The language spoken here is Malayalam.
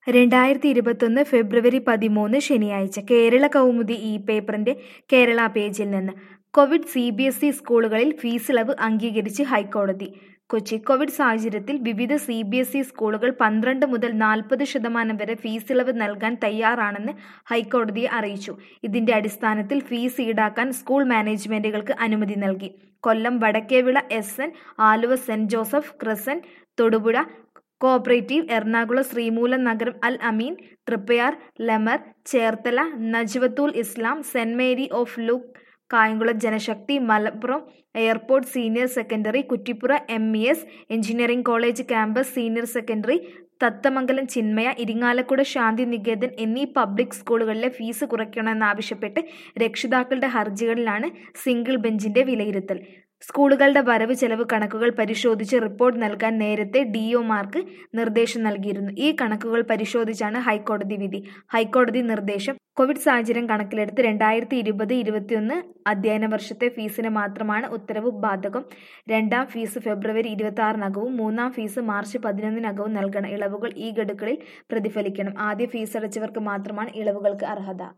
2021 ഫെബ്രുവരി 13 ശനിയാഴ്ച കേരള കൗമുദി പേപ്പറിന്റെ കേരള പേജിൽ നിന്ന് കോവിഡ് CBSE സ്കൂളുകളിൽ ഫീസിളവ് അംഗീകരിച്ച് ഹൈക്കോടതി. കൊച്ചി കോവിഡ് സാഹചര്യത്തിൽ വിവിധ CBSE സ്കൂളുകൾ 12 മുതൽ 40% വരെ ഫീസിളവ് നൽകാൻ തയ്യാറാണെന്ന് ഹൈക്കോടതിയെ അറിയിച്ചു. ഇതിന്റെ അടിസ്ഥാനത്തിൽ ഫീസ് ഈടാക്കാൻ സ്കൂൾ മാനേജ്മെന്റുകൾക്ക് അനുമതി നൽകി. Kollam Vadakkevila SN, Aluva saint Joseph crescent, Thodupuzha cooperative, Ernakulam Sreemoolam Nagaram Al Ameen, Triprayar Lemer, Cherthala Najwathul Islam, saint Mary of Luke, Kayamkulam Janashakthi, Malappuram airport senior secondary, Kuttippuram MES engineering college campus senior secondary, Thathamangalam Chinmaya, Irinjalakuda Shanti Niketan എന്നീ പബ്ലിക് സ്കൂളുകളിലെ ഫീസ് കുറയ്ക്കണമെന്നാവശ്യപ്പെട്ട് രക്ഷിതാക്കളുടെ ഹർജികളിലാണ് സിംഗിൾ ബെഞ്ചിന്റെ വിലയിരുത്തൽ. സ്കൂളുകളുടെ വരവ് ചെലവ് കണക്കുകൾ പരിശോധിച്ച് റിപ്പോർട്ട് നൽകാൻ നേരത്തെ DOമാർക്ക് നിർദ്ദേശം നൽകിയിരുന്നു. ഈ കണക്കുകൾ പരിശോധിച്ചാണ് ഹൈക്കോടതി വിധി. ഹൈക്കോടതി നിർദ്ദേശം കോവിഡ് സാഹചര്യം കണക്കിലെടുത്ത് 2020-21 അധ്യയന വർഷത്തെ ഫീസിന് മാത്രമാണ് ഉത്തരവ് ബാധകം. രണ്ടാം ഫീസ് ഫെബ്രുവരി 26-നകവും മൂന്നാം ഫീസ് മാർച്ച് 11-നകവും നൽകണം. ഇളവുകൾ ഈ ഗഡുക്കളിൽ പ്രതിഫലിക്കണം. ആദ്യ ഫീസടച്ചവർക്ക് മാത്രമാണ് ഇളവുകൾക്ക് അർഹത.